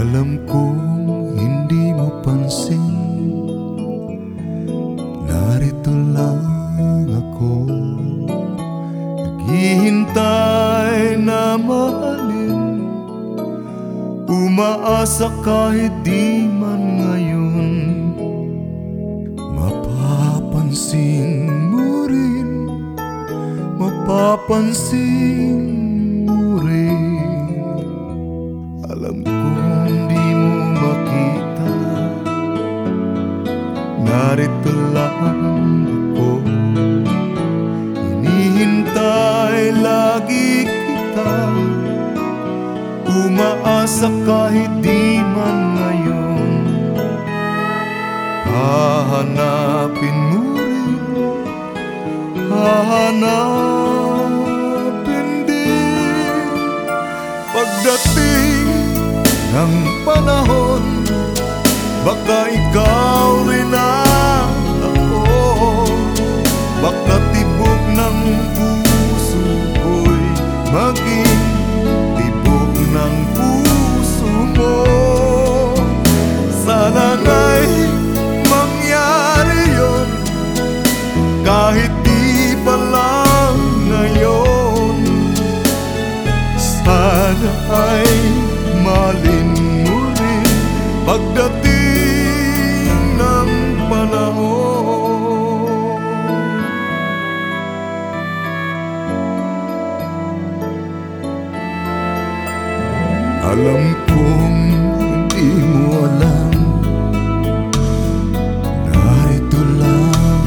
Alam kong hindi mo pansin, narito lang ako, naghihintay na mahalin, umaasa kahit di man ngayon. Mapapansin mo rin, mapapansin mo rin. Alam kong di mo makita, narito lang ako, hinihintay lagi kita, umaasa kahit di man ngayon. Hahanapin mo rin, hahanapin din. Pagdating ng panahon, baka ikaw rin ang ako, baka tibok ng puso ko'y maging tibok ng puso mo. Sana nga'y mangyari yun, kahit di pa lang ngayon. Sana ay mahalin mo rin pagdating ng panahon. Alam kong hindi mo alam, narito lang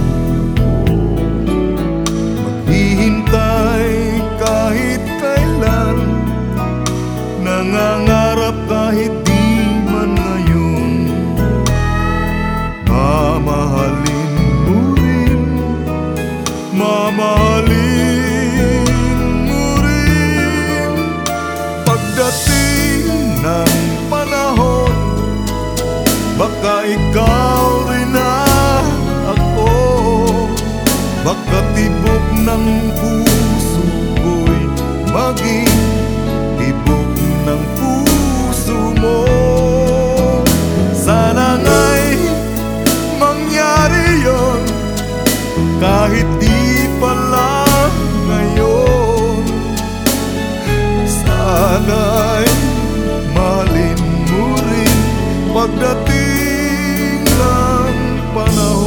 maghihintay kahit kailan, nangangarap kahit di man ngayon. Mamahalin mo rin, mamahalin mo rin. Pagdating ng panahon, baka ikaw rin ang ako, baka tibok ng puso ko'y maging tibok ng puso mo. Sana nga'y mangyari yun, kahit di pa lang ngayon. Sana'y mahalin mo rin pagdating ng panahon.